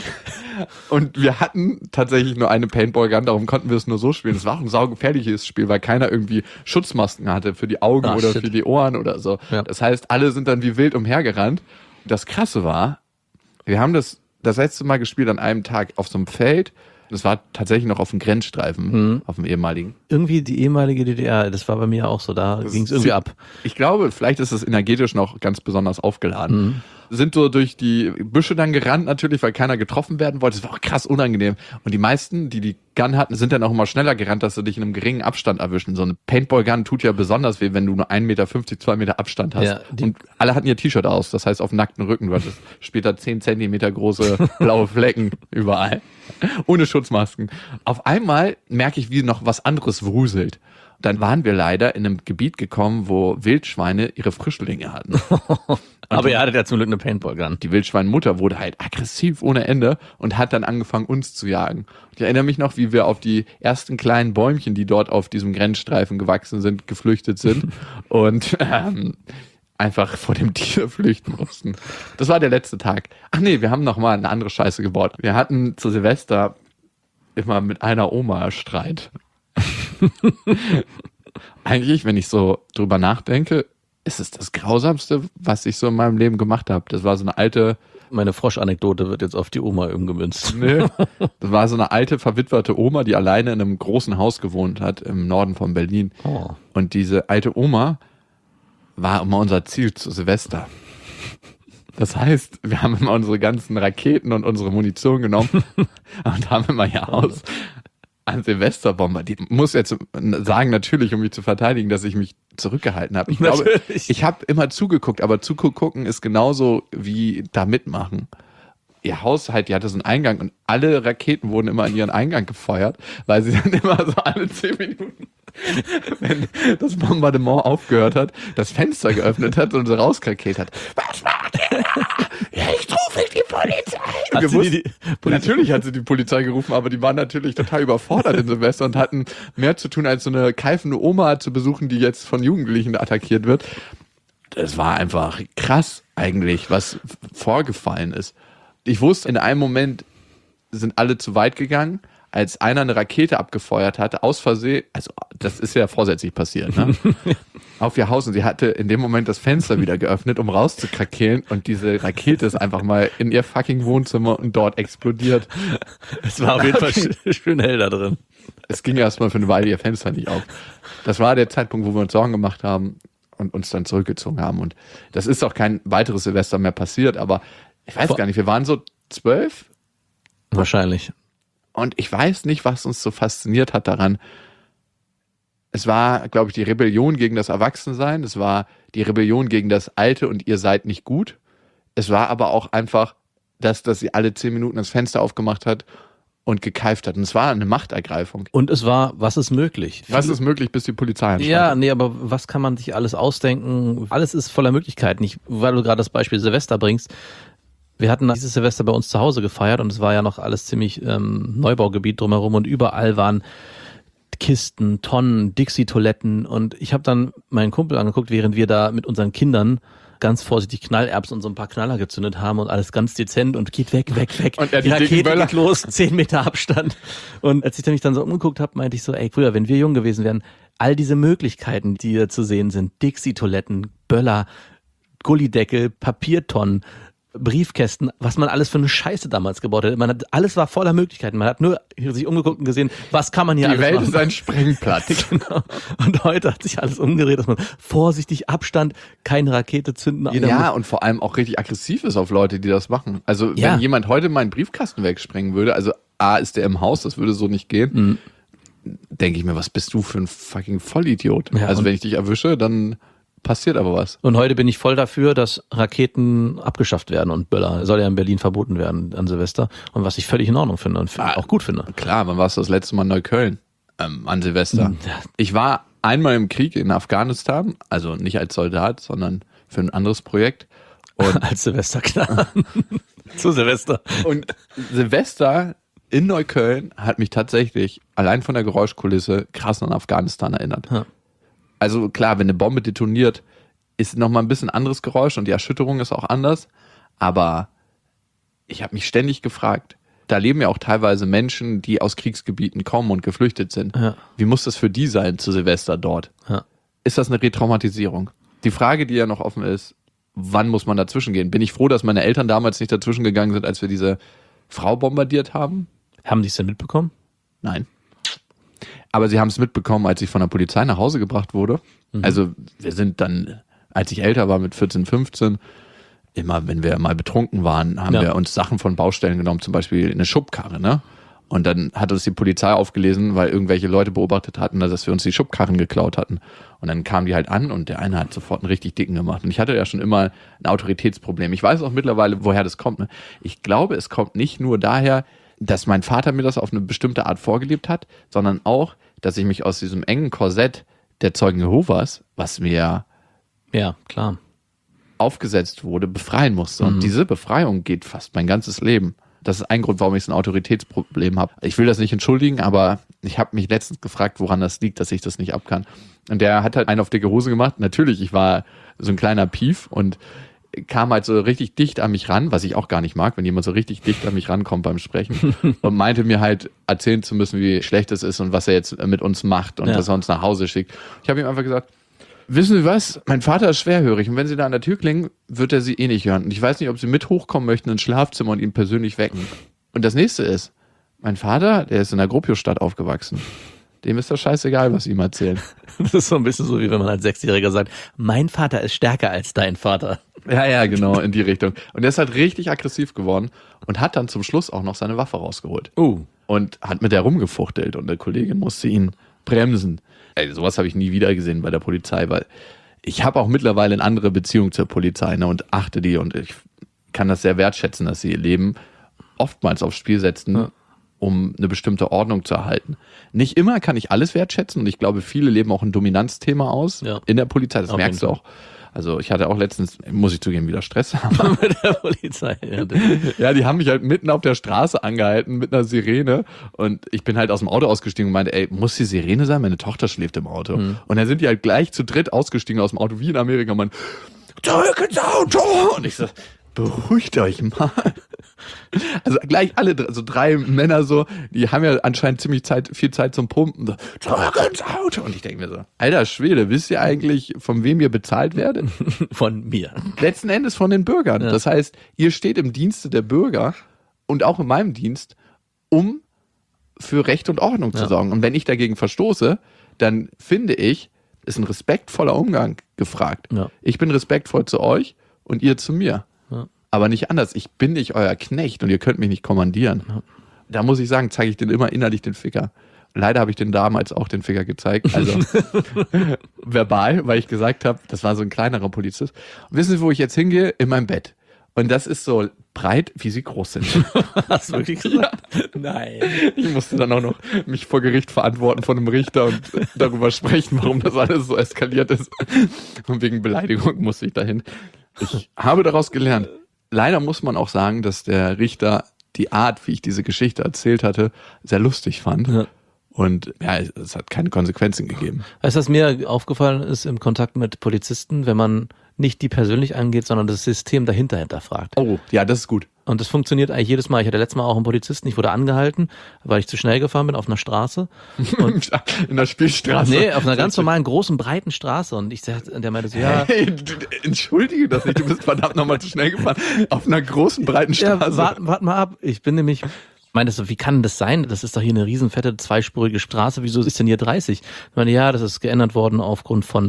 Und wir hatten tatsächlich nur eine Paintball-Gun, darum konnten wir es nur so spielen. Es war auch ein saugefährliches Spiel, weil keiner irgendwie Schutzmasken hatte für die Augen oder für die Ohren oder so. Ja. Das heißt, alle sind dann wie wild umhergerannt. Das Krasse war, wir haben das letzte Mal gespielt an einem Tag auf so einem Feld. Das war tatsächlich noch auf dem Grenzstreifen, auf dem ehemaligen. Irgendwie die ehemalige DDR, das war bei mir auch so, da ging es irgendwie ab. Ich glaube, vielleicht ist es energetisch noch ganz besonders aufgeladen. Sind so durch die Büsche dann gerannt natürlich, weil keiner getroffen werden wollte. Das war auch krass unangenehm. Und die meisten, die Gun hatten, sind dann auch immer schneller gerannt, dass sie dich in einem geringen Abstand erwischen. So eine Paintball-Gun tut ja besonders weh, wenn du nur 1,50 Meter, 2 Meter Abstand hast. Ja, und alle hatten ihr T-Shirt aus, das heißt auf nackten Rücken. Du hattest später 10 Zentimeter große blaue Flecken überall. Ohne Schutzmasken. Auf einmal merke ich, wie noch was anderes wuselt. Dann waren wir leider in einem Gebiet gekommen, wo Wildschweine ihre Frischlinge hatten. Aber ihr hattet ja zum Glück eine Paintball-Gun. Die Wildschweinmutter wurde halt aggressiv ohne Ende und hat dann angefangen, uns zu jagen. Und ich erinnere mich noch, wie wir auf die ersten kleinen Bäumchen, die dort auf diesem Grenzstreifen gewachsen sind, geflüchtet sind und einfach vor dem Tier flüchten mussten. Das war der letzte Tag. Ach nee, wir haben noch mal eine andere Scheiße gebaut. Wir hatten zu Silvester immer mit einer Oma Streit. Eigentlich, wenn ich so drüber nachdenke, ist es das Grausamste, was ich so in meinem Leben gemacht habe. Das war so eine alte... Meine Froschanekdote wird jetzt auf die Oma umgemünzt. Nee, das war so eine alte, verwitwete Oma, die alleine in einem großen Haus gewohnt hat im Norden von Berlin. Oh. Und diese alte Oma war immer unser Ziel zu Silvester. Das heißt, wir haben immer unsere ganzen Raketen und unsere Munition genommen und haben immer ihr Haus an Silvester bombardiert. Ich muss jetzt sagen, natürlich, um mich zu verteidigen, dass ich mich zurückgehalten habe. Ich glaube, ich habe immer zugeguckt, aber zugucken ist genauso wie da mitmachen. Ihr Haus halt, die hatte so einen Eingang und alle Raketen wurden immer an ihren Eingang gefeuert, weil sie dann immer so alle 10 Minuten, wenn das Bombardement aufgehört hat, das Fenster geöffnet hat und so rauskrakeelt hat. Was macht ihr? Ich rufe die Polizei. Natürlich hat sie die Polizei gerufen, aber die waren natürlich total überfordert in Silvester und hatten mehr zu tun, als so eine keifende Oma zu besuchen, die jetzt von Jugendlichen attackiert wird. Das war einfach krass eigentlich, was vorgefallen ist. Ich wusste, in einem Moment sind alle zu weit gegangen, als einer eine Rakete abgefeuert hatte, aus Versehen, also das ist ja vorsätzlich passiert, ne? Auf ihr Haus und sie hatte in dem Moment das Fenster wieder geöffnet, um rauszukrakeelen und diese Rakete ist einfach mal in ihr fucking Wohnzimmer und dort explodiert. Es war auf jeden Fall schön hell da drin. Es ging erstmal für eine Weile ihr Fenster nicht auf. Das war der Zeitpunkt, wo wir uns Sorgen gemacht haben und uns dann zurückgezogen haben und das ist auch kein weiteres Silvester mehr passiert, aber ich weiß gar nicht, wir waren so 12. Wahrscheinlich. Und ich weiß nicht, was uns so fasziniert hat daran. Es war, glaube ich, die Rebellion gegen das Erwachsensein. Es war die Rebellion gegen das Alte und ihr seid nicht gut. Es war aber auch einfach, dass sie alle 10 Minuten das Fenster aufgemacht hat und gekeift hat. Und es war eine Machtergreifung. Und es war, was ist möglich? Was ist möglich, bis die Polizei einschreitet? Ja, nee, aber was kann man sich alles ausdenken? Alles ist voller Möglichkeiten. Weil du gerade das Beispiel Silvester bringst. Wir hatten dieses Silvester bei uns zu Hause gefeiert und es war ja noch alles ziemlich Neubaugebiet drumherum und überall waren Kisten, Tonnen, Dixie-Toiletten und ich habe dann meinen Kumpel angeguckt, während wir da mit unseren Kindern ganz vorsichtig Knallerbsen und so ein paar Knaller gezündet haben und alles ganz dezent und geht weg. Und die Rakete geht los, 10 Meter Abstand. Und als ich mich dann so umgeguckt habe, meinte ich so, ey, früher, wenn wir jung gewesen wären, all diese Möglichkeiten, die hier zu sehen sind, Dixie-Toiletten, Böller, Gullideckel, Papiertonnen, Briefkästen, was man alles für eine Scheiße damals gebaut hat. Alles war voller Möglichkeiten. Man hat nur sich umgeguckt und gesehen, was kann man hier alles machen. Die Welt ist ein Sprengplatz. Genau. Und heute hat sich alles umgedreht, dass man vorsichtig Abstand, keine Rakete zünden. Ja, und vor allem auch richtig aggressiv ist auf Leute, die das machen. Also wenn jemand heute meinen Briefkasten wegsprengen würde, also A, ist der im Haus, das würde so nicht gehen. Denke ich mir, was bist du für ein fucking Vollidiot? Ja, also wenn ich dich erwische, dann passiert aber was. Und heute bin ich voll dafür, dass Raketen abgeschafft werden und Böller. Soll ja in Berlin verboten werden an Silvester. Und was ich völlig in Ordnung finde und auch gut finde. Klar, wann warst du das letzte Mal in Neukölln an Silvester? Ich war einmal im Krieg in Afghanistan, also nicht als Soldat, sondern für ein anderes Projekt. Und als Silvester, klar. Zu Silvester. Und Silvester in Neukölln hat mich tatsächlich allein von der Geräuschkulisse krass an Afghanistan erinnert. Ja. Also klar, wenn eine Bombe detoniert, ist nochmal ein bisschen anderes Geräusch und die Erschütterung ist auch anders. Aber ich habe mich ständig gefragt, da leben ja auch teilweise Menschen, die aus Kriegsgebieten kommen und geflüchtet sind. Ja. Wie muss das für die sein zu Silvester dort? Ja. Ist das eine Retraumatisierung? Die Frage, die ja noch offen ist, wann muss man dazwischen gehen? Bin ich froh, dass meine Eltern damals nicht dazwischen gegangen sind, als wir diese Frau bombardiert haben? Haben die es denn mitbekommen? Nein. Aber sie haben es mitbekommen, als ich von der Polizei nach Hause gebracht wurde. Also wir sind dann, als ich älter war mit 14, 15, immer wenn wir mal betrunken waren, haben wir uns Sachen von Baustellen genommen, zum Beispiel eine Schubkarre, ne? Und dann hat uns die Polizei aufgelesen, weil irgendwelche Leute beobachtet hatten, dass wir uns die Schubkarren geklaut hatten. Und dann kamen die halt an und der eine hat sofort einen richtig dicken gemacht. Und ich hatte ja schon immer ein Autoritätsproblem. Ich weiß auch mittlerweile, woher das kommt. Ne? Ich glaube, es kommt nicht nur daher, dass mein Vater mir das auf eine bestimmte Art vorgelebt hat, sondern auch, dass ich mich aus diesem engen Korsett der Zeugen Jehovas, was mir Ja, klar. aufgesetzt wurde, befreien musste. Und diese Befreiung geht fast mein ganzes Leben. Das ist ein Grund, warum ich so ein Autoritätsproblem habe. Ich will das nicht entschuldigen, aber ich habe mich letztens gefragt, woran das liegt, dass ich das nicht ab kann. Und der hat halt einen auf dicke Hose gemacht. Natürlich, ich war so ein kleiner Pief und kam halt so richtig dicht an mich ran, was ich auch gar nicht mag, wenn jemand so richtig dicht an mich rankommt beim Sprechen und meinte mir halt erzählen zu müssen, wie schlecht es ist und was er jetzt mit uns macht und dass er uns nach Hause schickt. Ich habe ihm einfach gesagt, wissen Sie was? Mein Vater ist schwerhörig und wenn Sie da an der Tür klingen, wird er Sie eh nicht hören. Und ich weiß nicht, ob Sie mit hochkommen möchten ins Schlafzimmer und ihn persönlich wecken. Und das nächste ist, mein Vater, der ist in der Gropiusstadt aufgewachsen. Dem ist das scheißegal, was Sie ihm erzählen. Das ist so ein bisschen so, wie wenn man als Sechsjähriger sagt, mein Vater ist stärker als dein Vater. Ja, genau, in die Richtung. Und der ist halt richtig aggressiv geworden und hat dann zum Schluss auch noch seine Waffe rausgeholt. Und hat mit der rumgefuchtelt und eine Kollegin musste ihn bremsen. Ey, sowas habe ich nie wieder gesehen bei der Polizei, weil ich habe auch mittlerweile eine andere Beziehung zur Polizei, ne, und achte die und ich kann das sehr wertschätzen, dass sie ihr Leben oftmals aufs Spiel setzen, um eine bestimmte Ordnung zu erhalten. Nicht immer kann ich alles wertschätzen und ich glaube, viele leben auch ein Dominanzthema aus in der Polizei, das merkst du auch. Also ich hatte auch letztens, muss ich zugeben, wieder Stress mit der Polizei. Ja, die haben mich halt mitten auf der Straße angehalten mit einer Sirene und ich bin halt aus dem Auto ausgestiegen und meinte, ey, muss die Sirene sein? Meine Tochter schläft im Auto. Und dann sind die halt gleich zu dritt ausgestiegen aus dem Auto, wie in Amerika, und man, zurück ins Auto! Und ich so, beruhigt euch mal. Also gleich alle, so 3 Männer so, die haben ja anscheinend viel Zeit zum Pumpen. So, zurück ins Auto. Und ich denke mir so, alter Schwede, wisst ihr eigentlich, von wem ihr bezahlt werdet? Von mir. Letzten Endes von den Bürgern. Ja. Das heißt, ihr steht im Dienste der Bürger und auch in meinem Dienst, um für Recht und Ordnung zu sorgen. Und wenn ich dagegen verstoße, dann finde ich, ist ein respektvoller Umgang gefragt. Ja. Ich bin respektvoll zu euch und ihr zu mir. Ja. Aber nicht anders. Ich bin nicht euer Knecht und ihr könnt mich nicht kommandieren. Ja. Da muss ich sagen, zeige ich den immer innerlich den Ficker. Leider habe ich den damals auch den Ficker gezeigt. Also verbal, weil ich gesagt habe, das war so ein kleinerer Polizist. Und wissen Sie, wo ich jetzt hingehe? In meinem Bett. Und das ist so breit, wie sie groß sind. Hast du wirklich gesagt? Ja. Nein. Ich musste dann auch noch mich vor Gericht verantworten von einem Richter und darüber sprechen, warum das alles so eskaliert ist. Und wegen Beleidigung musste ich dahin. Ich habe daraus gelernt. Leider muss man auch sagen, dass der Richter die Art, wie ich diese Geschichte erzählt hatte, sehr lustig fand. Ja. Und ja, es hat keine Konsequenzen gegeben. Weißt du, was mir aufgefallen ist im Kontakt mit Polizisten, wenn man nicht die persönlich angeht, sondern das System dahinter hinterfragt. Oh, ja, das ist gut. Und das funktioniert eigentlich jedes Mal. Ich hatte letztes Mal auch einen Polizisten, ich wurde angehalten, weil ich zu schnell gefahren bin auf einer Straße. Und in der Spielstraße? Nee, auf einer ganz normalen, großen, breiten Straße. Und der meinte so, ja... Hey, entschuldige das nicht, du bist verdammt nochmal zu schnell gefahren. Auf einer großen, breiten Straße. Ja, wart mal ab. Ich bin nämlich... meinte so, wie kann das sein? Das ist doch hier eine riesenfette, zweispurige Straße. Wieso ist denn hier 30? Ich meine, ja, das ist geändert worden aufgrund von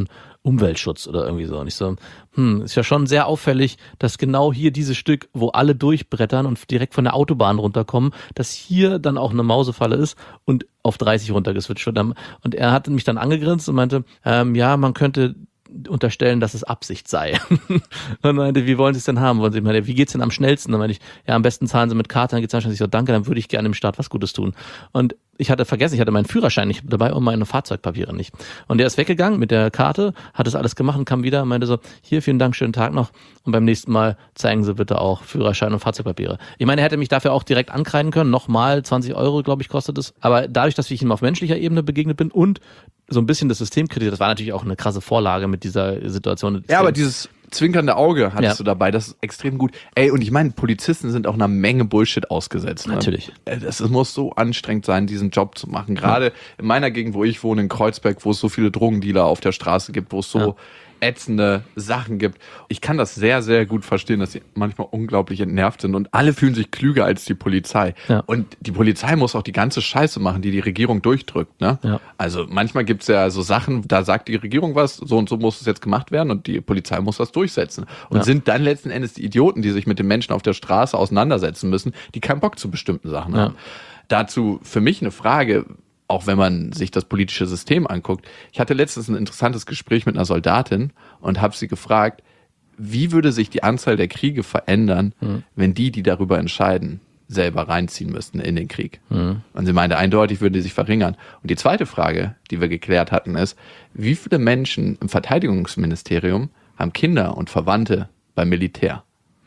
Umweltschutz oder irgendwie so. Und ich so, ist ja schon sehr auffällig, dass genau hier dieses Stück, wo alle durchbrettern und direkt von der Autobahn runterkommen, dass hier dann auch eine Mausefalle ist und auf 30 runtergeswitcht wird. Und er hat mich dann angegrinst und meinte, ja, man könnte unterstellen, dass es Absicht sei. Und meinte, wie wollen Sie es denn haben? Ich meine, wie geht's denn am schnellsten? Dann meinte ich, ja, am besten zahlen Sie mit Karte, dann geht's am schnellsten. Ich so, danke, dann würde ich gerne dem Staat was Gutes tun. Und ich hatte vergessen, ich hatte meinen Führerschein nicht dabei und meine Fahrzeugpapiere nicht. Und der ist weggegangen mit der Karte, hat das alles gemacht und kam wieder und meinte so, hier, vielen Dank, schönen Tag noch. Und beim nächsten Mal zeigen Sie bitte auch Führerschein und Fahrzeugpapiere. Ich meine, er hätte mich dafür auch direkt ankreiden können. Nochmal 20 €, glaube ich, kostet es. Aber dadurch, dass ich ihm auf menschlicher Ebene begegnet bin und so ein bisschen das System kritisiert, das war natürlich auch eine krasse Vorlage mit dieser Situation. Ja, aber dieses zwinkernde Auge hattest du dabei, das ist extrem gut. Ey, und ich meine, Polizisten sind auch einer Menge Bullshit ausgesetzt. Ne? Natürlich. Es muss so anstrengend sein, diesen Job zu machen. Gerade in meiner Gegend, wo ich wohne, in Kreuzberg, wo es so viele Drogendealer auf der Straße gibt, wo es so ätzende Sachen gibt. Ich kann das sehr, sehr gut verstehen, dass sie manchmal unglaublich entnervt sind und alle fühlen sich klüger als die Polizei. Ja. Und die Polizei muss auch die ganze Scheiße machen, die die Regierung durchdrückt. Ne? Ja. Also manchmal gibt's ja so Sachen, da sagt die Regierung was, so und so muss es jetzt gemacht werden und die Polizei muss das durchsetzen. Und sind dann letzten Endes die Idioten, die sich mit den Menschen auf der Straße auseinandersetzen müssen, die keinen Bock zu bestimmten Sachen haben. Dazu für mich eine Frage, auch wenn man sich das politische System anguckt. Ich hatte letztens ein interessantes Gespräch mit einer Soldatin und habe sie gefragt, wie würde sich die Anzahl der Kriege verändern, wenn die darüber entscheiden, selber reinziehen müssten in den Krieg. Und sie meinte, eindeutig würde die sich verringern. Und die zweite Frage, die wir geklärt hatten, ist, wie viele Menschen im Verteidigungsministerium haben Kinder und Verwandte beim Militär?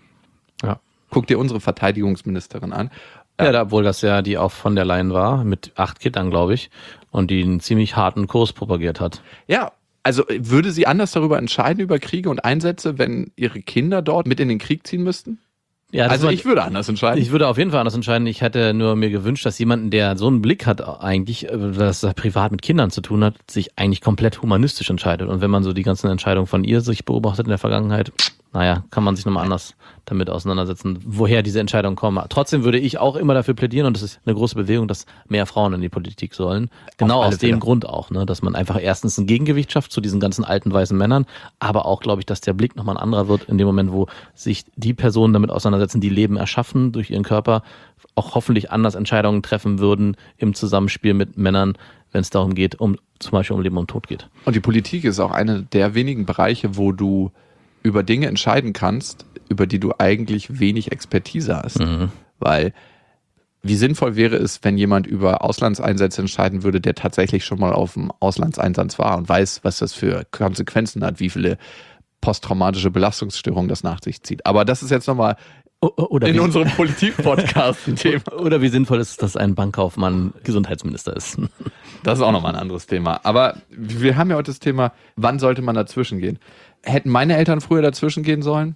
Ja. Guck dir unsere Verteidigungsministerin an. Ja, obwohl das ja die auch von der Leyen war, mit 8 Kindern, glaube ich, und die einen ziemlich harten Kurs propagiert hat. Ja, also würde sie anders darüber entscheiden, über Kriege und Einsätze, wenn ihre Kinder dort mit in den Krieg ziehen müssten? Ja, also ich würde anders entscheiden. Ich würde auf jeden Fall anders entscheiden. Ich hätte nur mir gewünscht, dass jemanden, der so einen Blick hat eigentlich, dass er privat mit Kindern zu tun hat, sich eigentlich komplett humanistisch entscheidet. Und wenn man so die ganzen Entscheidungen von ihr sich beobachtet in der Vergangenheit, naja, kann man sich nochmal anders damit auseinandersetzen, woher diese Entscheidungen kommen. Trotzdem würde ich auch immer dafür plädieren, und das ist eine große Bewegung, dass mehr Frauen in die Politik sollen. Genau aus dem Grund auch, ne, dass man einfach erstens ein Gegengewicht schafft zu diesen ganzen alten weißen Männern, aber auch, glaube ich, dass der Blick nochmal ein anderer wird in dem Moment, wo sich die Personen damit auseinandersetzen, die Leben erschaffen durch ihren Körper, auch hoffentlich anders Entscheidungen treffen würden im Zusammenspiel mit Männern, wenn es darum geht, zum Beispiel um Leben und Tod geht. Und die Politik ist auch einer der wenigen Bereiche, wo du über Dinge entscheiden kannst, über die du eigentlich wenig Expertise hast. Weil wie sinnvoll wäre es, wenn jemand über Auslandseinsätze entscheiden würde, der tatsächlich schon mal auf dem Auslandseinsatz war und weiß, was das für Konsequenzen hat, wie viele posttraumatische Belastungsstörungen das nach sich zieht. Aber das ist jetzt nochmal in unserem Politik-Podcast ein Thema. Oder wie sinnvoll ist es, dass ein Bankkaufmann Gesundheitsminister ist. Das ist auch nochmal ein anderes Thema. Aber wir haben ja heute das Thema, wann sollte man dazwischen gehen? Hätten meine Eltern früher dazwischen gehen sollen?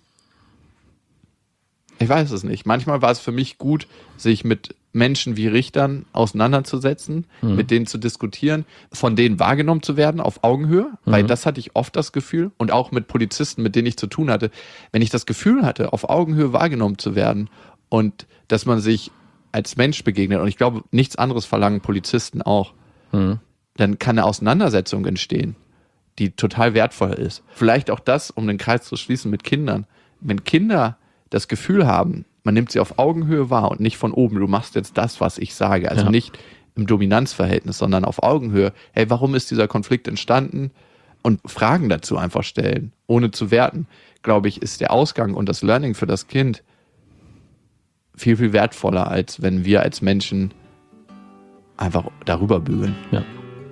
Ich weiß es nicht. Manchmal war es für mich gut, sich mit Menschen wie Richtern auseinanderzusetzen, mit denen zu diskutieren, von denen wahrgenommen zu werden auf Augenhöhe, weil das hatte ich oft das Gefühl, und auch mit Polizisten, mit denen ich zu tun hatte, wenn ich das Gefühl hatte, auf Augenhöhe wahrgenommen zu werden und dass man sich als Mensch begegnet, und ich glaube, nichts anderes verlangen Polizisten auch, dann kann eine Auseinandersetzung entstehen, die total wertvoll ist. Vielleicht auch das, um den Kreis zu schließen mit Kindern. Wenn Kinder das Gefühl haben, man nimmt sie auf Augenhöhe wahr und nicht von oben, du machst jetzt das, was ich sage. Also nicht im Dominanzverhältnis, sondern auf Augenhöhe. Hey, warum ist dieser Konflikt entstanden? Und Fragen dazu einfach stellen, ohne zu werten, glaube ich, ist der Ausgang und das Learning für das Kind viel, viel wertvoller, als wenn wir als Menschen einfach darüber bügeln. Ja.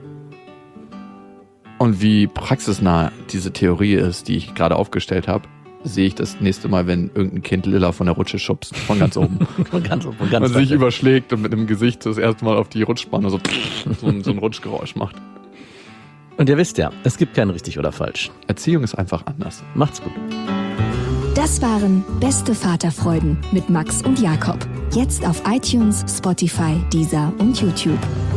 Und wie praxisnah diese Theorie ist, die ich gerade aufgestellt habe, sehe ich das nächste Mal, wenn irgendein Kind Lilla von der Rutsche schubst, von ganz oben. Von ganz oben. Und sich überschlägt und mit dem Gesicht das erste Mal auf die Rutschbahn so ein Rutschgeräusch macht. Und ihr wisst ja, es gibt kein richtig oder falsch. Erziehung ist einfach anders. Macht's gut. Das waren Beste Vaterfreuden mit Max und Jakob. Jetzt auf iTunes, Spotify, Deezer und YouTube.